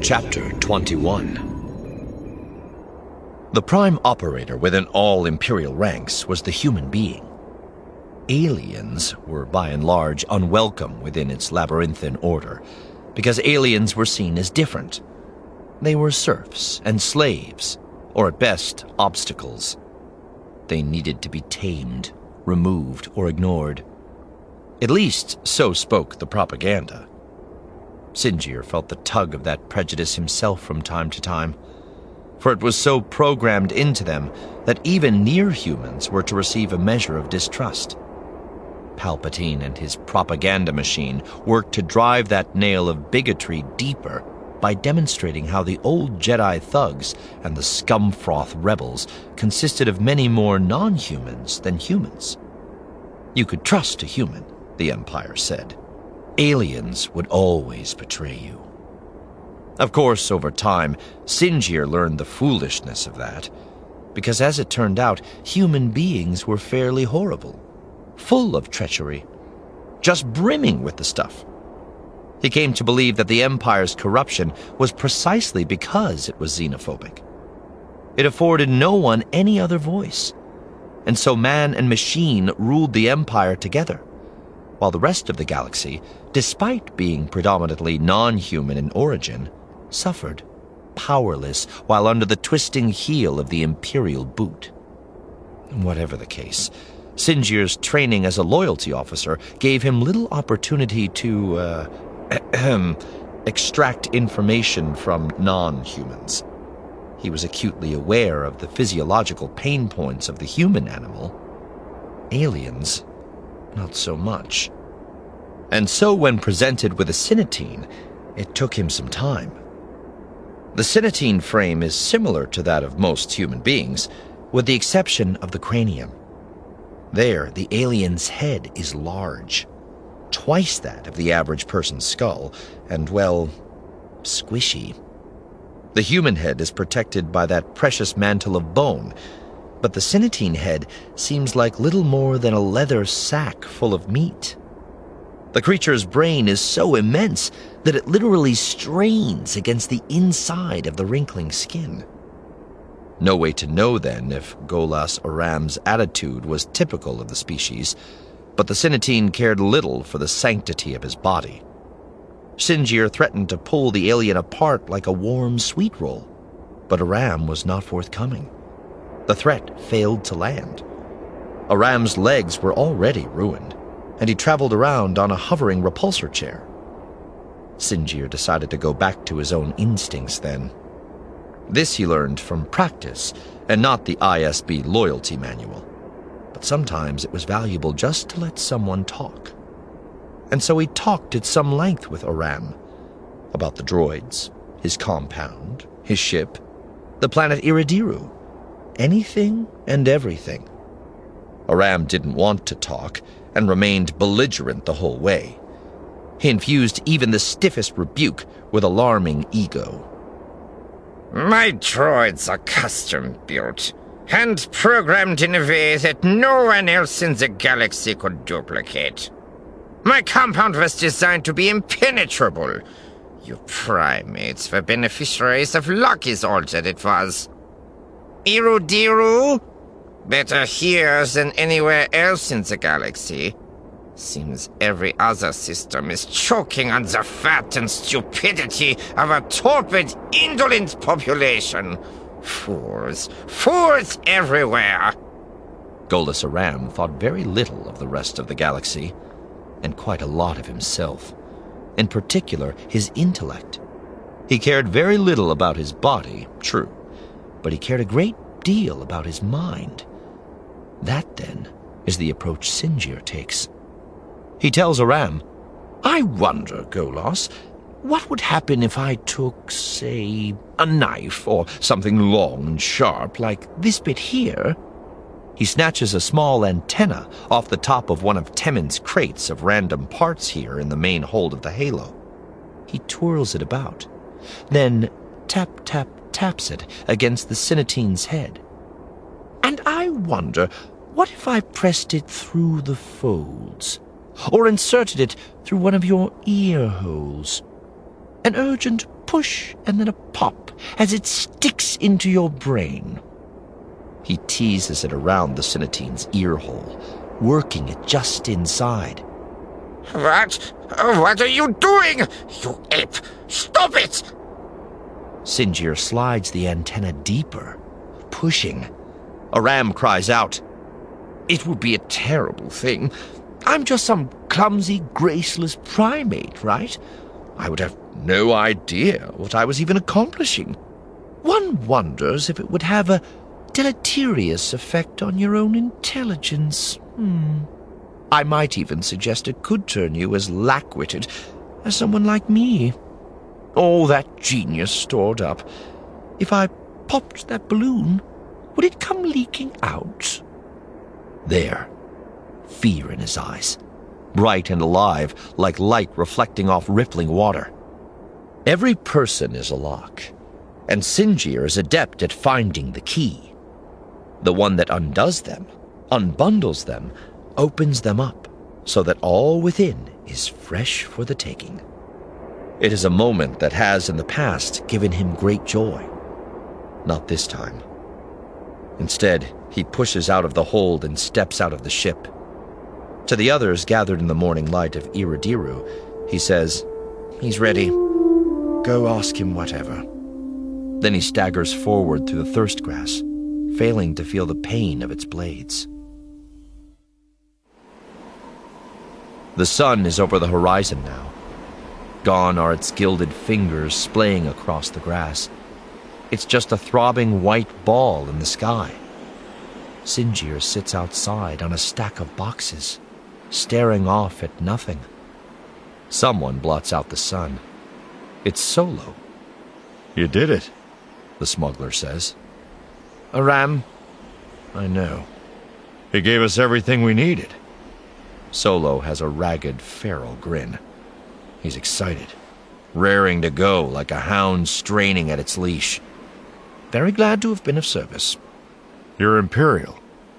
Chapter 21. The prime operator within all Imperial ranks was the human being. Aliens were by and large unwelcome within its labyrinthine order, because aliens were seen as different. They were serfs and slaves, or at best, obstacles. They needed to be tamed, removed, or ignored. At least, so spoke the propaganda. Sinjir felt the tug of that prejudice himself from time to time, for it was so programmed into them that even near humans were to receive a measure of distrust. Palpatine and his propaganda machine worked to drive that nail of bigotry deeper by demonstrating how the old Jedi thugs and the scumfroth rebels consisted of many more non-humans than humans. You could trust a human, the Empire said. Aliens would always betray you. Of course, over time, Sinjir learned the foolishness of that, because as it turned out, human beings were fairly horrible, full of treachery, just brimming with the stuff. He came to believe that the Empire's corruption was precisely because it was xenophobic. It afforded no one any other voice, and so man and machine ruled the Empire together, while the rest of the galaxy, despite being predominantly non-human in origin, suffered, powerless, while under the twisting heel of the Imperial boot. Whatever the case, Sinjir's training as a loyalty officer gave him little opportunity to, extract information from non-humans. He was acutely aware of the physiological pain points of the human animal. Aliens, not so much. And so when presented with a Cinetine, it took him some time. The Cinetine frame is similar to that of most human beings, with the exception of the cranium. There, the alien's head is large, twice that of the average person's skull, and, well, squishy. The human head is protected by that precious mantle of bone, but the Cinetine head seems like little more than a leather sack full of meat. The creature's brain is so immense that it literally strains against the inside of the wrinkling skin. No way to know, then, if Golas Aram's attitude was typical of the species, but the Cinetine cared little for the sanctity of his body. Sinjir threatened to pull the alien apart like a warm sweet roll, but Aram was not forthcoming. The threat failed to land. Aram's legs were already ruined, and he traveled around on a hovering repulsor chair. Sinjir decided to go back to his own instincts then. This he learned from practice, and not the ISB loyalty manual. But sometimes it was valuable just to let someone talk. And so he talked at some length with Aram about the droids, his compound, his ship, the planet Iridiru, anything and everything. Aram didn't want to talk and remained belligerent the whole way. He infused even the stiffest rebuke with alarming ego. My droids are custom-built and programmed in a way that no one else in the galaxy could duplicate. My compound was designed to be impenetrable. You primates were beneficiaries of luck is all that it was. Irudiru? Better here than anywhere else in the galaxy. Seems every other system is choking on the fat and stupidity of a torpid, indolent population. Fools everywhere. Golas Aram thought very little of the rest of the galaxy, and quite a lot of himself. In particular, his intellect. He cared very little about his body, true, but he cared a great deal about his mind. That, then, is the approach Sinjir takes. He tells Aram, I wonder, Golas, what would happen if I took, say, a knife or something long and sharp like this bit here? He snatches a small antenna off the top of one of Temin's crates of random parts here in the main hold of the Halo. He twirls it about, then taps it against the Cinetine's head. And I wonder, what if I pressed it through the folds, or inserted it through one of your ear holes? An urgent push and then a pop as it sticks into your brain. He teases it around the Cinnitine's ear hole, working it just inside. What? What are you doing? You ape! Stop it! Sinjir slides the antenna deeper, pushing. Aram cries out, "It would be a terrible thing. I'm just some clumsy, graceless primate, right? I would have no idea what I was even accomplishing. One wonders if it would have a deleterious effect on your own intelligence. I might even suggest it could turn you as lack-witted as someone like me. All that genius stored up. If I popped that balloon, would it come leaking out?" There, fear in his eyes, bright and alive, like light reflecting off rippling water. Every person is a lock, and Sinjir is adept at finding the key. The one that undoes them, unbundles them, opens them up, so that all within is fresh for the taking. It is a moment that has in the past given him great joy. Not this time. Instead, he pushes out of the hold and steps out of the ship. To the others gathered in the morning light of Iradiru, he says, "He's ready. Go ask him whatever." Then he staggers forward through the thirst grass, failing to feel the pain of its blades. The sun is over the horizon now. Gone are its gilded fingers splaying across the grass. It's just a throbbing white ball in the sky. Sinjir sits outside on a stack of boxes, staring off at nothing. Someone blots out the sun. It's Solo. "You did it," the smuggler says. "Aram, I know." "He gave us everything we needed." Solo has a ragged, feral grin. He's excited, raring to go like a hound straining at its leash. Very glad to have been of service. "You're Imperial."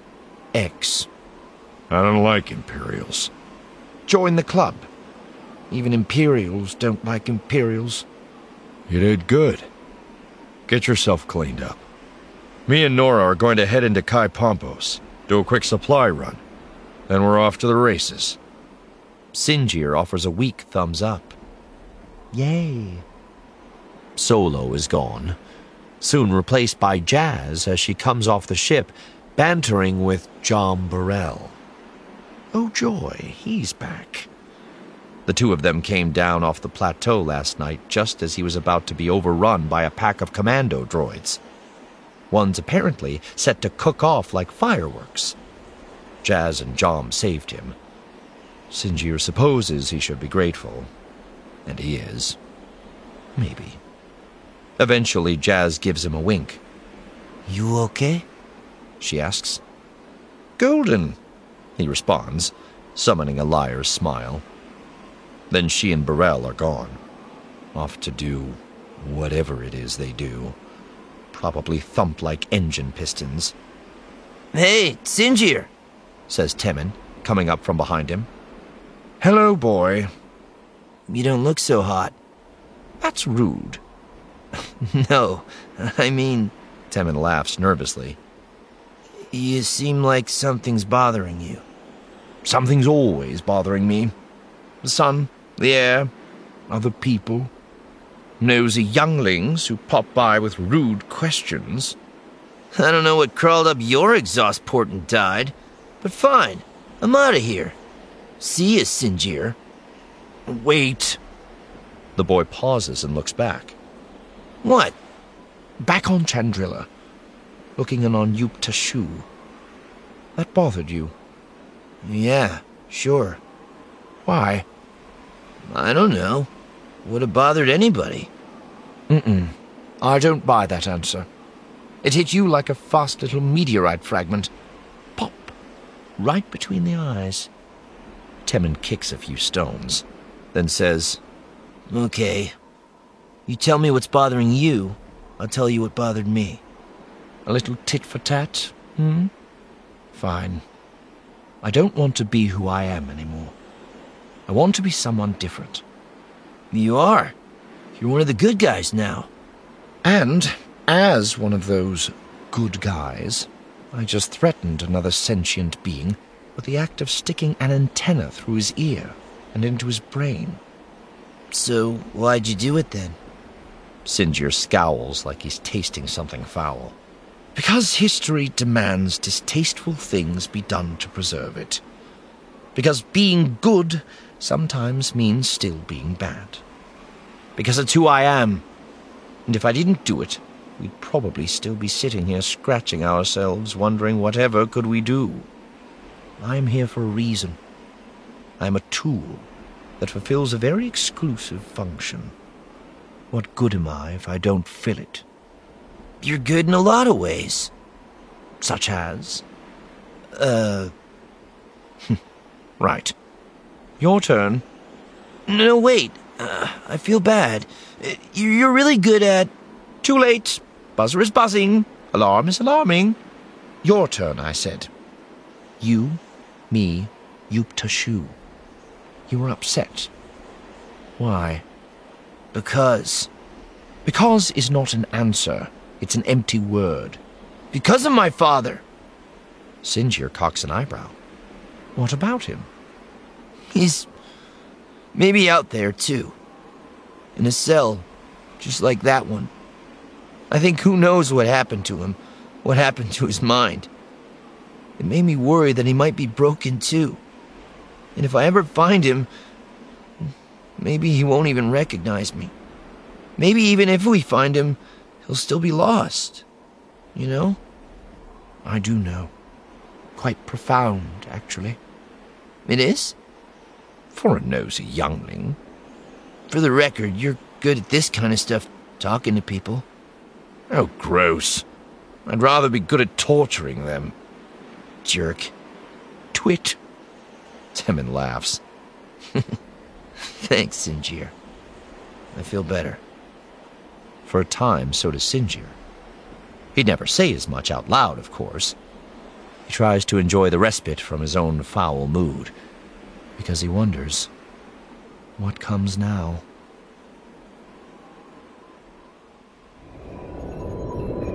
X. "I don't like Imperials." Join the club. Even Imperials don't like Imperials. "You did good. Get yourself cleaned up. Me and Nora are going to head into Kai Pompos, do a quick supply run. Then we're off to the races." Sinjir offers a weak thumbs up. Yay. Solo is gone, soon replaced by Jazz as she comes off the ship, bantering with John Burrell. Oh joy, he's back. The two of them came down off the plateau last night just as he was about to be overrun by a pack of commando droids. One's apparently set to cook off like fireworks. Jazz and Jom saved him. Sinjir supposes he should be grateful, and he is. Maybe. Eventually, Jazz gives him a wink. "You okay?" she asks. "Golden," he responds, summoning a liar's smile. Then she and Burrell are gone, off to do whatever it is they do. Probably thump like engine pistons. "Hey, Sinjir," says Temmin, coming up from behind him. "Hello, boy." "You don't look so hot." That's rude. No, I mean, Temmin laughs nervously. you seem like something's bothering you. Something's always bothering me. The sun, the air, other people. Nosy younglings who pop by with rude questions. I don't know what crawled up your exhaust port and died, but fine, I'm out of here. See ya, Sinjir. Wait. The boy pauses and looks back. What? Back on Chandrila, looking in on Yuk Tashu. That bothered you? Yeah, sure. Why? I don't know. Would have bothered anybody. I don't buy that answer. It hit you like a fast little meteorite fragment. Pop. Right between the eyes. Temmin kicks a few stones, then says, Okay. You tell me what's bothering you, I'll tell you what bothered me. A little tit for tat, Fine. I don't want to be who I am anymore. I want to be someone different. You are. You're one of the good guys now. And, as one of those good guys, I just threatened another sentient being with the act of sticking an antenna through his ear and into his brain. So, why'd you do it then? Sinjir scowls like he's tasting something foul. Because history demands distasteful things be done to preserve it. Because being good sometimes means still being bad. Because it's who I am. And if I didn't do it, we'd probably still be sitting here scratching ourselves, wondering whatever could we do. I'm here for a reason. I'm a tool that fulfills a very exclusive function. What good am I if I don't fill it? You're good in a lot of ways. Such as? Right. Your turn. No, wait. I feel bad. You're really good at... Too late. Buzzer is buzzing. Alarm is alarming. Your turn, I said. You, me, Yuptashu. You were upset. Why? Because. Because is not an answer. It's an empty word. Because of my father. Sinjir cocks an eyebrow. What about him? He's maybe out there, too. In a cell, just like that one. I think who knows what happened to him, what happened to his mind. It made me worry that he might be broken, too. And if I ever find him, maybe he won't even recognize me. Maybe even if we find him, he'll still be lost. You know? I do know. Quite profound, actually. It is? For a nosy youngling. For the record, you're good at this kind of stuff, talking to people. Oh, gross. I'd rather be good at torturing them. Jerk. Twit. Temin laughs. Thanks, Sinjir. I feel better. For a time, so does Sinjir. He'd never say as much out loud, of course. He tries to enjoy the respite from his own foul mood, because he wonders, what comes now?